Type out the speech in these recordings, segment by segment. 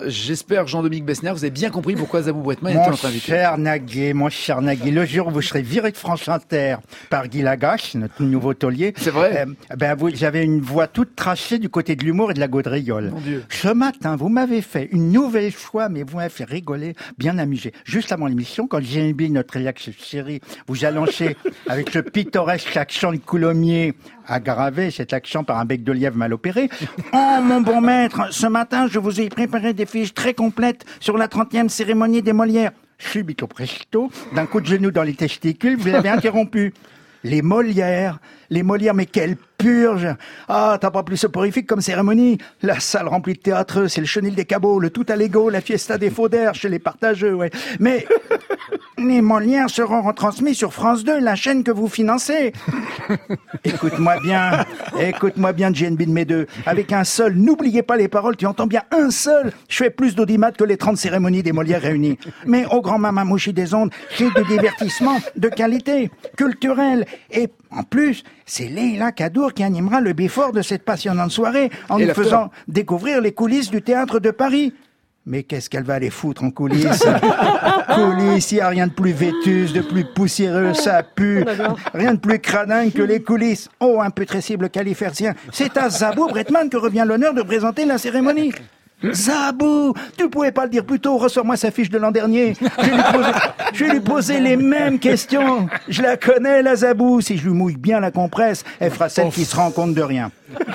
J'espère, Jean-Dominique Besnéard, vous avez bien compris pourquoi Zabou Bretman était notre invité. Mon cher Nagui, le jour où vous serez viré de France Inter par Guy Lagache, notre nouveau taulier. C'est vrai. J'avais une voix toute trachée du côté de l'humour et de la gaudriole. Mon Dieu. Ce matin, vous m'avez fait une nouvelle fois, mais vous m'avez fait rigoler, bien amusé. Juste avant l'émission, quand JNB, notre réaction série, vous a lancé avec ce pittoresque accent de Coulommiers, aggravé cet accent par un bec de lièvre mal opéré. Oh, mon bon maître, ce matin, je vous ai préparé des fiches très complètes sur la 30e cérémonie des Molières. Subito presto, d'un coup de genou dans les testicules, vous l'avez interrompu. Les Molières, mais quelle purge! Ah, t'as pas plus soporifique comme cérémonie? La salle remplie de théâtreux, c'est le chenil des cabots, le tout à l'ego, la fiesta des faux d'air chez les partageux, ouais. Mais les Molières seront retransmis sur France 2, la chaîne que vous financez. Écoute-moi bien, JNB de mes deux. Avec un seul, n'oubliez pas les paroles, tu entends bien, un seul. Je fais plus d'audimat que les 30 cérémonies des Molières réunies. Mais au grand mamamouchi des ondes, j'ai du divertissement de qualité, culturel. Et en plus, c'est Leïla Kadour qui animera le before de cette passionnante soirée en nous faisant découvrir les coulisses du théâtre de Paris. Mais qu'est-ce qu'elle va aller foutre en coulisses? Coulisses, il n'y a rien de plus vétuste, de plus poussiéreux, ça pue. Rien de plus cradingue que les coulisses. Oh, imputrescible califertien. C'est à Zabou Bretman que revient l'honneur de présenter la cérémonie. Zabou, tu pouvais pas le dire plus tôt, ressors-moi sa fiche de l'an dernier. Je vais lui poser les mêmes questions. Je la connais, la Zabou. Si je lui mouille bien la compresse, elle fera celle qui se rend compte de rien.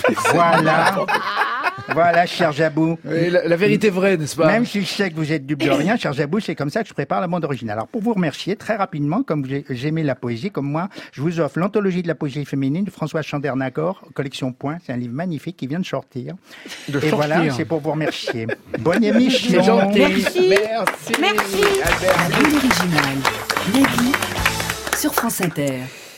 Voilà, cher Zabou. La vérité vraie, n'est-ce pas? Même si je sais que vous êtes dupe de rien, cher Zabou, c'est comme ça que je prépare la bande originale. Alors, pour vous remercier, très rapidement, comme vous aimez la poésie, comme moi, je vous offre l'anthologie de la poésie féminine de Françoise Chandernagor, collection Point. C'est un livre magnifique qui vient de sortir. Voilà, c'est pour vous remercier. Bonne émission. C'est gentil. Merci. Merci. La bande originale. Nagui sur France Inter.